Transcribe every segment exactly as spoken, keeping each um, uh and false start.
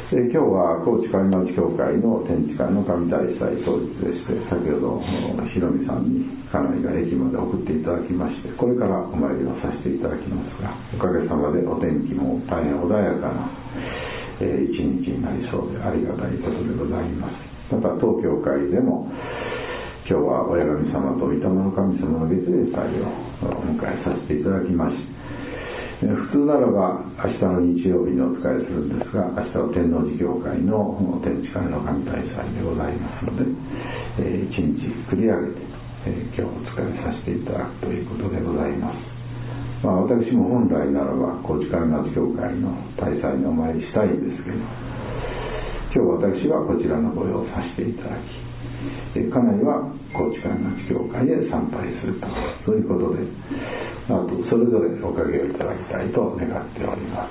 え今日は高知上町教会の天地会の神大祭当日でして、先ほどひろみさんに家内が駅まで送っていただきまして、これからお参りをさせていただきますが、おかげさまでお天気も大変穏やかな、えー、一日になりそうでありがたいことでございます。また当教会でも今日は親神様と御霊の神様の月例祭をお迎えさせていただきまして、普通ならば明日の日曜日にお仕えするんですが、明日は天王寺教会の天地会の神大祭でございますので、えー、一日繰り上げて、えー、今日お仕えさせていただくということでございます。まあ、私も本来ならば高知上町教会の大祭にお参りしたいんですけど、今日私はこちらの御用をさせていただき、えー、家内は高知上町教会へ参拝すると、そういうことで、あとそれぞれおかげをいただきたいと願っております。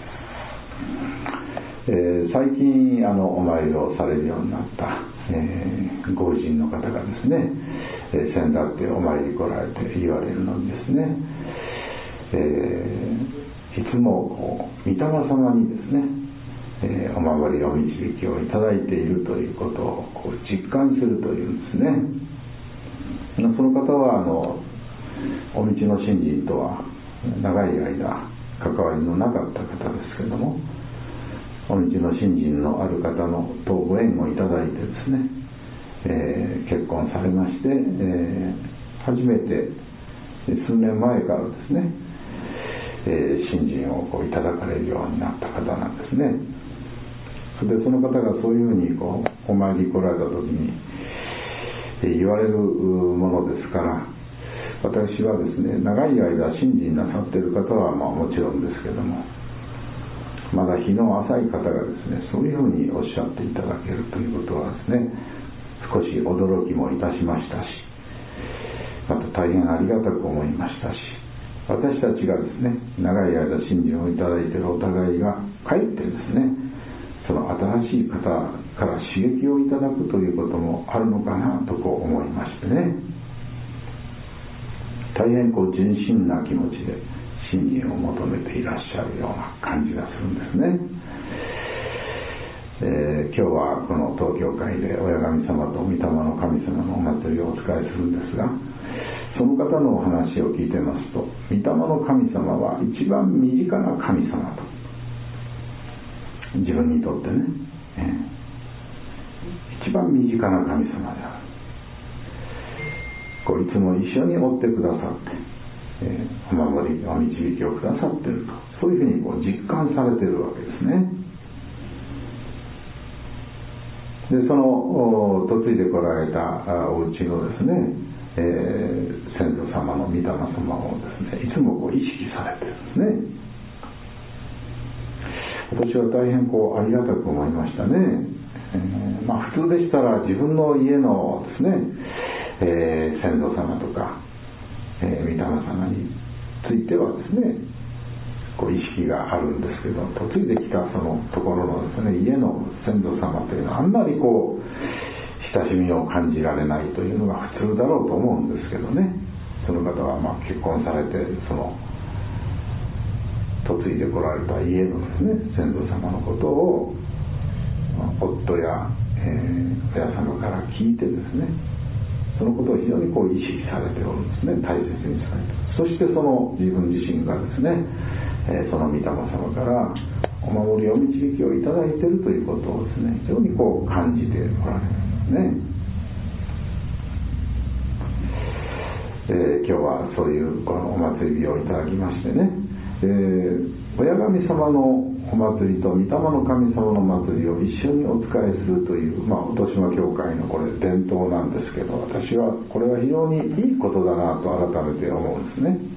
えー、最近あのお参りをされるようになった、えー、ご婦人の方がですね、えー、先だってお参り来られて言われるのにですね、えー、いつも御霊様にですね、えー、お守りお導きをいただいているということをこう実感するというんですね。その方はあのお道の信心とは長い間関わりのなかった方ですけれども、お道の信心のある方のとご縁をいただいてですね、えー、結婚されまして、えー、初めて数年前からですね、えー、信心をこういただかれるようになった方なんですね。それでその方がそういうふうにこうお参り来られた時に、えー、言われるものですから、私はですね、長い間信心なさっている方はまあもちろんですけども、まだ日の浅い方がですね、そういうふうにおっしゃっていただけるということはですね、少し驚きもいたしましたし、また大変ありがたく思いましたし、私たちがですね、長い間信心をいただいているお互いがかえってですね、その新しい方から刺激をいただくということもあるのかなとこう思いましてね、大変こう純真な気持ちで信心を求めていらっしゃるような感じがするんですね。えー、今日はこの東教会で親神様と御霊の神様のお祭りをお仕えするんですが、その方のお話を聞いてますと、御霊の神様は一番身近な神様と、自分にとってね、えー、一番身近な神様である。こういつも一緒に追ってくださって、えー、お守りお導きをくださっていると、そういうふうにこう実感されているわけですね。でその嫁いでこられたお家のですね、えー、先祖様の御霊様をですね、いつもこう意識されているんですね。私は大変こうありがたく思いましたね。えー、まあ普通でしたら自分の家のですね、えー、先祖様とか、えー、御霊様についてはですね、こう意識があるんですけど、嫁いできたそのところのですね、家の先祖様というのはあんまりこう親しみを感じられないというのが普通だろうと思うんですけどね。その方はまあ結婚されて、その嫁いでこられた家のですね、先祖様のことを夫や、えー、親様から聞いてですね、そのことを非常にこう意識されておるんですね。大切にされて、そしてその自分自身がですね、えー、その御霊様からお守りお導きをいただいているということをですね、非常にこう感じておられるんですね。えー、今日はそういうこのお祭り日をいただきましてね、えー、親神様のお祭りと御霊の神様の祭りを一緒にお仕えするという、まあ、音島教会のこれ伝統なんですけど、私はこれは非常にいいことだなと改めて思うんですね。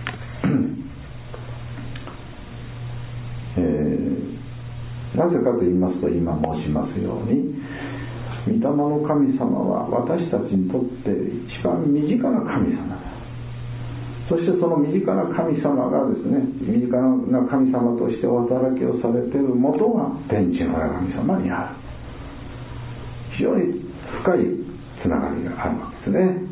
えー、なぜかと言いますと、今申しますように、御霊の神様は私たちにとって一番身近な神様だ。そしてその身近な神様がですね、身近な神様としてお働きをされている元が天地の親神様にある。非常に深いつながりがあるわけですね。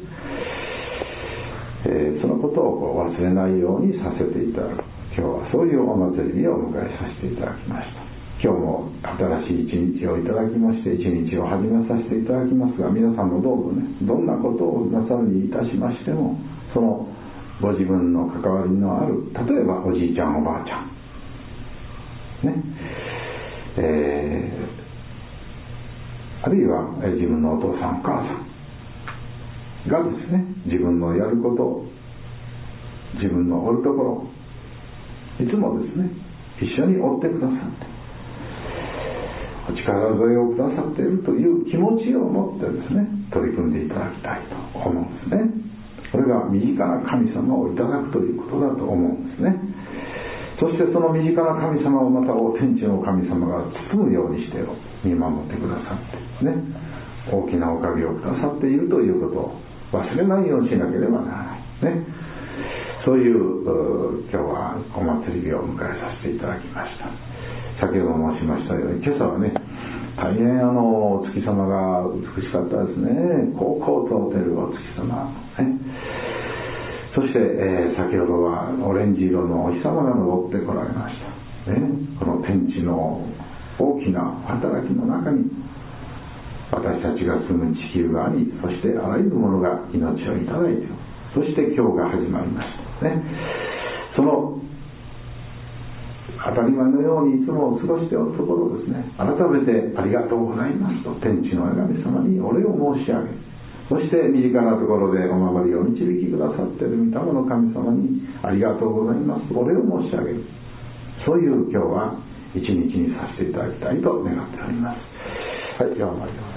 えー、そのことをこう忘れないようにさせていただく。今日はそういうお祭り日をお迎えさせていただきました。 今日も新しい一日をいただきまして、一日を始めさせていただきますが、皆さんもどうぞね、どんなことをなさるにいたしましても、そのご自分の関わりのある、例えばおじいちゃんおばあちゃんね、えー、あるいは自分のお父さんお母さんがですね、自分のやること、自分のおるところ、いつもですね一緒に追ってくださって、お力添えをくださっているという気持ちを持ってですね、取り組んでいただきたいと思うんですね。これが身近な神様をいただくということだと思うんですね。そしてその身近な神様をまた天地の神様が包むようにして見守ってくださってね、大きなおかげをくださっているということを忘れないようにしなければならないね。そういう今日はお祭り日を迎えさせていただきました。先ほど申しましたように、今朝はね、大変あのお月様が美しかったですね。こうこうと照るお月様、ね、そして、えー、先ほどはオレンジ色のお日様が昇ってこられました、ね、この天地の大きな働きの中に私たちが住む地球があり、そしてあらゆるものが命をいただいて、そして今日が始まりましたね。その当たり前のようにいつも過ごしておるところをですね、改めてありがとうございますと天地の神様にお礼を申し上げ、そして身近なところでお守りを導きくださっている御霊の神様にありがとうございますとお礼を申し上げる、そういう今日は一日にさせていただきたいと願っております。はい、では参ります。